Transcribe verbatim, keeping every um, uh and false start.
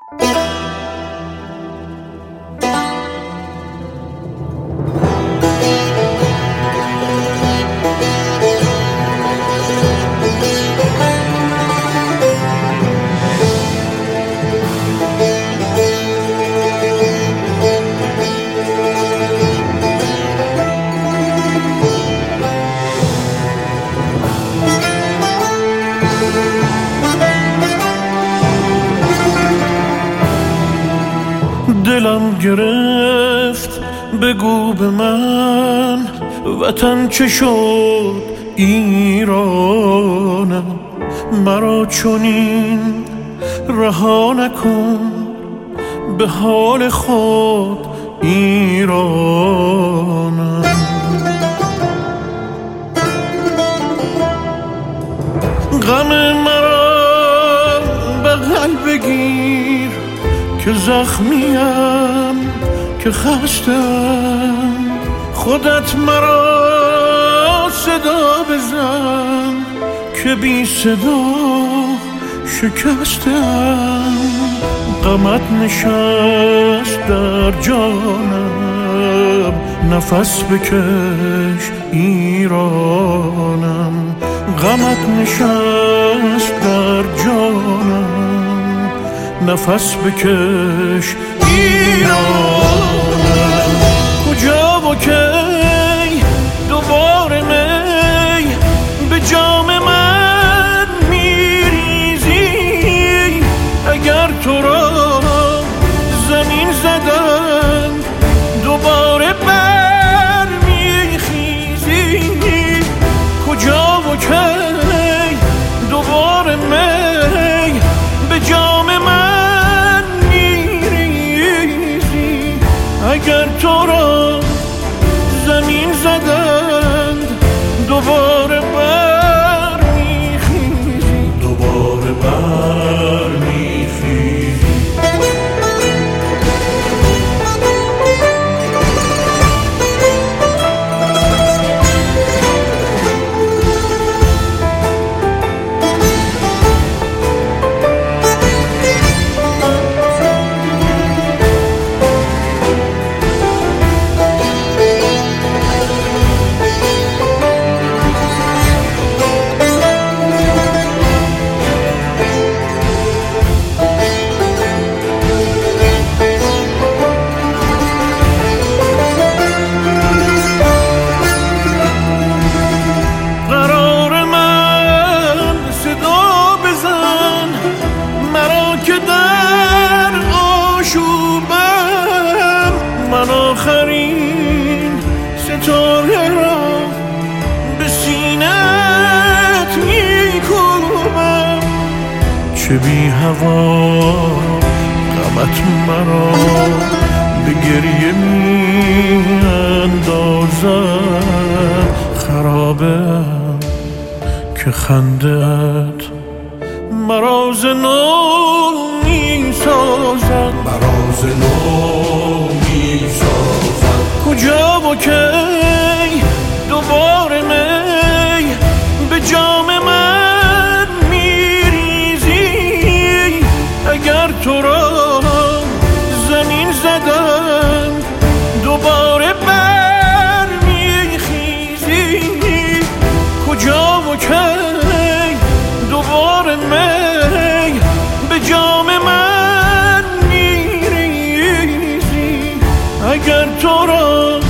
دلم گرفت بگو به من وطن چه شد ایرانم، مرا چنین رها نکن به حال خود ایرانم. غم مرا بغل بگیر که زخمیم که خستم، خودت مرا صدا بزن که بی صدا شکستم. غمت نشست در جانم، نفس بکش ایرانم. غمت نشست در جانم، نفس بکش ایرانم. کجا و کی دوباره می به جام من میریزی؟ اگر تو را زمین زدن دوباره بر میخیزی؟ کجا و کی دوباره می به جام من میریزی؟ اگر تو را زمین زدند دوباره بر میخیزی، دوباره بر میخیزی. من آخرین ستاره را به سینت میکوبم، چه بی هوا غمت مرا به گریه میاندازد. خرابم که خندت مرا ز نو میسازد، مرا ز نو میسازد. کجا و کی دوباره می به جام من میریزی؟ اگر تو را زمین زدن دوباره بر میخیزی؟ کجا و کی دوباره می به جام من میریزی؟ اگر تو را